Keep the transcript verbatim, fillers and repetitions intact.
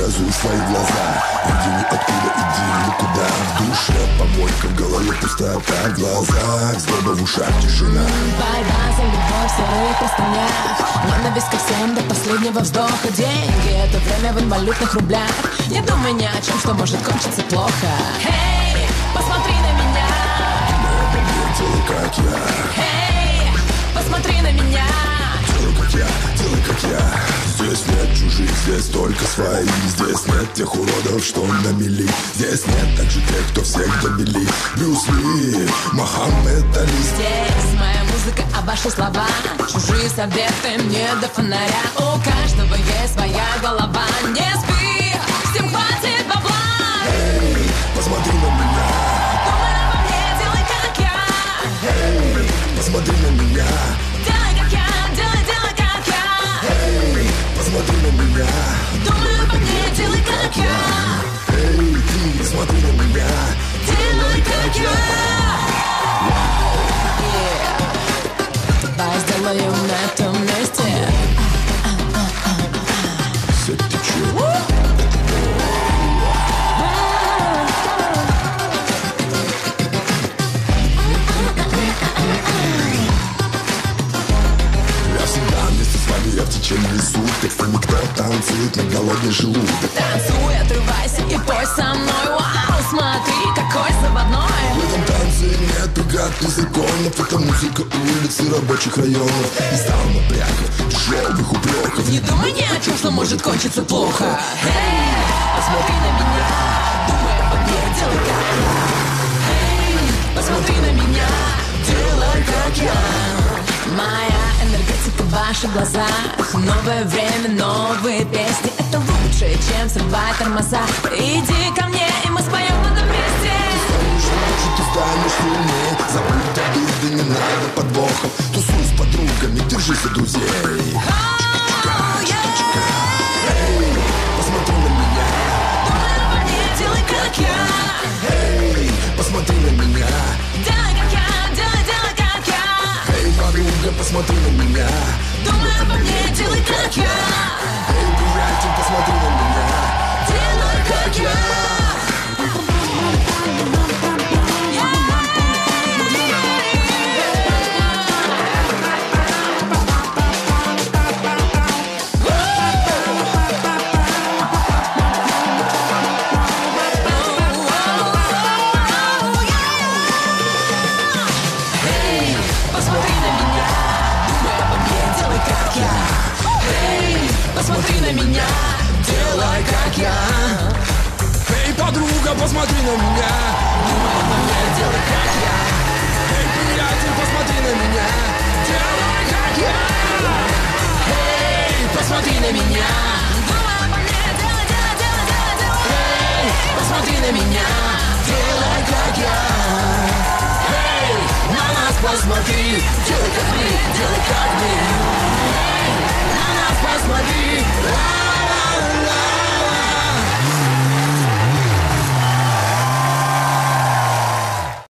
показываю свои глаза. Иди откуда, иди никуда. В душе помойка, в голове пустота. В глазах злоба, в ушах тишина. Борьба за любовь в серых простынях. Ненависть ко всем до последнего вздоха. Деньги — это время в инвалютных рублях. Не думай ни о чем, что может кончиться плохо. Эй, посмотри на меня. Делай как я. Эй, посмотри на меня. Делай как я, делай как я. Здесь нет чужих, здесь только свои. Здесь нет тех уродов, что на мели. Здесь нет также тех, кто всех довели. Брюс Ли, Мохаммед Али. Здесь моя музыка, а ваши слова чужие советы мне до фонаря. У каждого есть своя голова. Не спи, всем хватит бабла. Эй, посмотри на меня. Думай обо мне, делай как я. Эй, посмотри на меня. Делай как я, делай, делай как я. Эй, посмотри на меня. Думай обо мне, делай как я. Эй, ты, посмотри на меня. Делай как я. Давай сделаем на этом месте. Все течет. Я всегда вместе с вами, я в течение суток. С ними кто танцует на голодный желудок. Танцуй, отрывайся и пой со мной. Вау, смотри, какой заводной. В этом танце нет преград и законов. Это музыка улиц и рабочих районов. И стал напрягов, дешевых упреков. Не думай ни о чем, что может кончиться плохо. Эй, посмотри на меня. Думай обо мне, делай как я. Эй, посмотри на меня. Делай как я. Моя энергетика в ваших глазах. Новое время, новые песни. Это лучше, чем срывать тормоза. Иди ко мне, и мы споем в этом месте. Лучше ты станешь сильнее. Забудь обиды, не надо подвохов. Тусуй с подругами, держись за друзей. Эй, посмотри на меня. Думай обо мне, делай как я. Эй, посмотри на меня. Делай как я, делай, делай как я. Эй, подруга, посмотри на меня. Думай обо мне, делай как я. Эй, приятель, посмотри на меня. Делай как я. Посмотри на меня, делай как я. Эй, подруга, посмотри на меня. Думай обо мне, делай как я. Эй, приятель, посмотри на меня. Делай как я. Эй, посмотри на меня. Думай обо мне, делай, делай, делай, делай, делай. Эй, посмотри на меня, делай как я. Эй, на нас посмотри. Делай как мы, делай как мы. На нас посмотри.